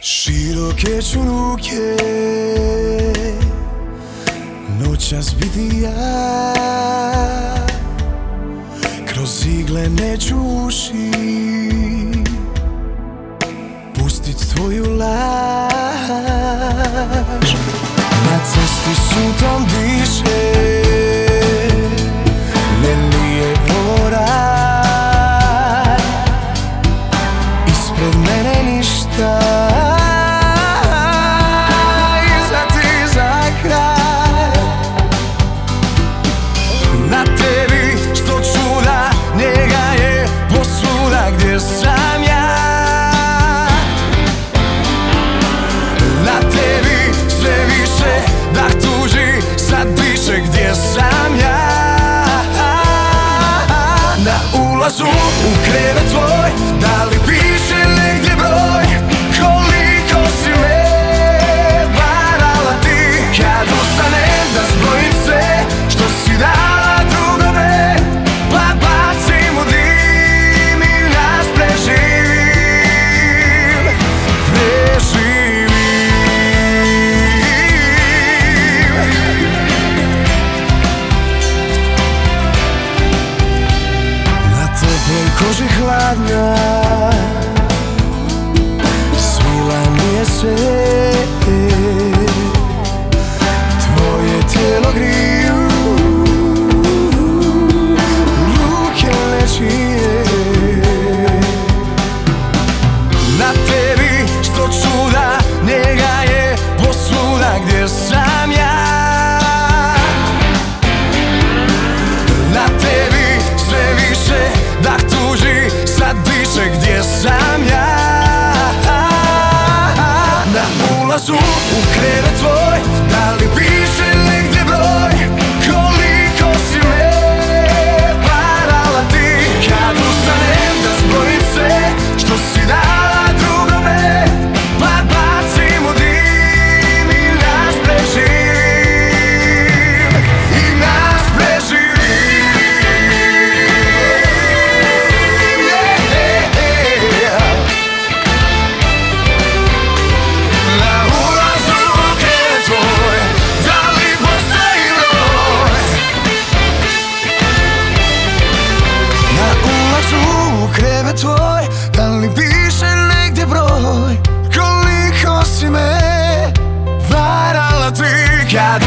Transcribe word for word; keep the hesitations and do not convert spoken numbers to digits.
Široke ću ruke noćas biti ja, kroz igle neću uši pustit tvoju laž. Na cesti sutom diše, ne lije oraj, ispred mene ništa, iza ti za kraj. Na tebi sto čuda, njega je posvuda gdje sam ja. Na tebi sve više dah tuži, sad diše gdje sam ja. Na ulazu u krevet tvoj, da li piše negdje broj, koliko si me varala ti. Kad ustanem da zbrojim sve što si dala drugome, pa bacim u dim i nas preživim, preživim. Na teploj koži hladna svila mi je sve, tvoje tijelo griju ruke nečije. Na tebi sto čuda, njega je posvuda gdje sam ja. Na tebi sve više dah tuži, sad diše gdje sam ja. Na ulazu u krevet tvoj, da li piše negdje broj, koliko si me varala ti. Kad ustanem da zbrojim sve što si dala drugome, pa bacim u dim i nas preživim, i nas preživim. Na ulazu u krevet tvoj, da li postoji broj? Na ulazu u krevet tvoj, da li piše negdje broj, koliko si me varala ti. Kad